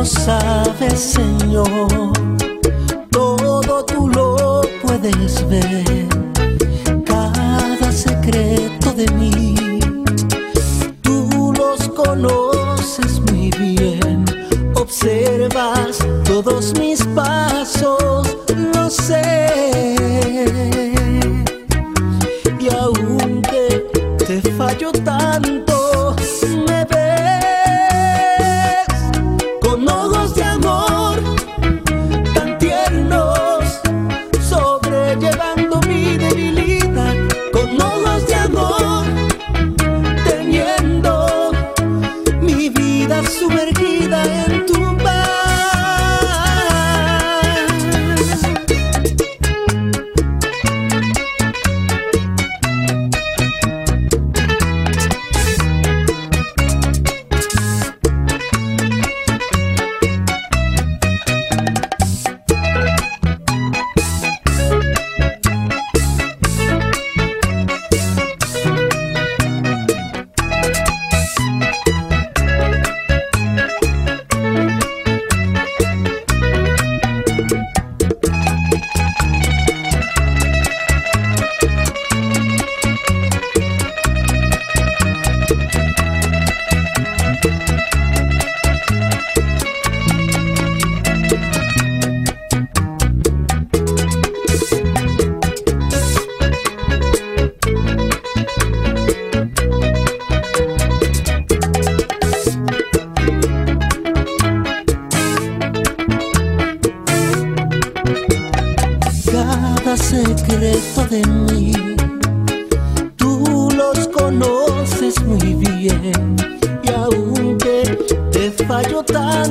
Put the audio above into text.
sabes, Señor, todo tú lo puedes ver, cada secreto de mí, tú los conoces muy bien, observas todos mis pasos, lo sé, y aunque te fallo tanto, me ves con ojos de amor tan tiernos, sobrellevando mi debilidad, con ojos de amor, teniendo mi vida sumergida en tu paz. Cada secreto de mí, tú los conoces muy bien, y aunque te fallo tanto,